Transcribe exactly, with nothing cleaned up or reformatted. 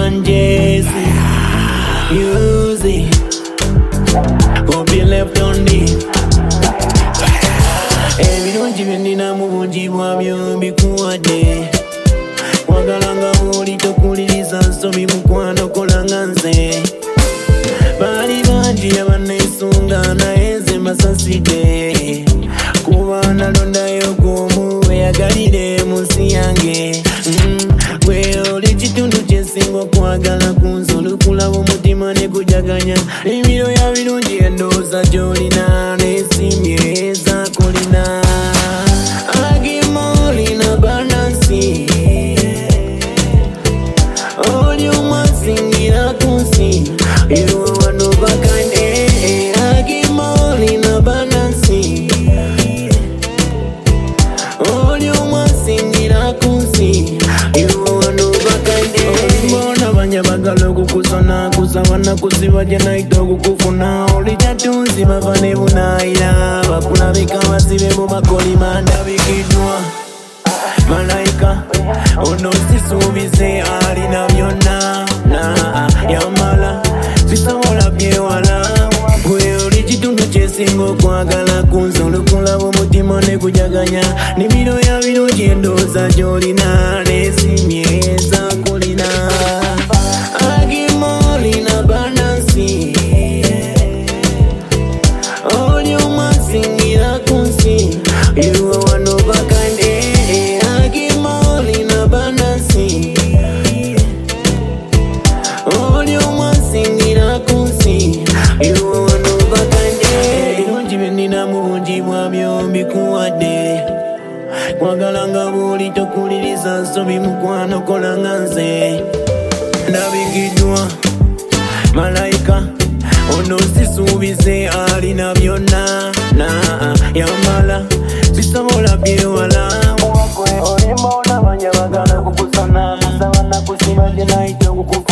one Jesse. Music. Hope you left on this. Ebirungi byennina mu bungi bwabyo mbikuwadde. Wagalanga bw'oli tokuliriza nsobi mukwano kola nga nze. Baali bangi abanneesunga naye nze mbasaside. Kuba nalondayo gwomu weyagalire mu nsi yange. Gwe oli kitundu kyensinga okwagala ku nze olukulaba omutima ne gujaganya. Emiro ya birungi endowooza gy'olina n'esiimye ezaakolina. Agimolina banansi oli omwasingira ku nsi ewa wano bakande. Agimolina banansi oli omwasingira ku nsi ewa wano bakande. Mbona banyabagala okukusona kusaba nakusiba gye naita okukufuna. Oli kyatunzi bava ne bunaayira bakulabika basibe mu bakolima ndabikiddwa. Malayika ono sisuubize alina byonna na yamala sisobola byewala. Gwe oli kitundu kyensinga okwagala ku nze olukulaba omutima ne gujaganya. Nimiro ya birungi endowooza gy'olina n'esiimye ezaakolina. Agimolina banansi oli omwasingira ku nsi ewa wano bakande. Agimolina banansi oli omwasingira ku nsi ewa wano bakande. Ebirungi byennina mu bungi bwabyo mbikuwadde. Kwagalanga bw'oli tokuliriza nsobi mukwano kola nga nze. Ndabikiddwa. Malayika ono sisuubize alina byonna na yamala sisobola byewala. Gwe oli mbona banyabagala kukusona kusaba nakusiba gye naita okukufa.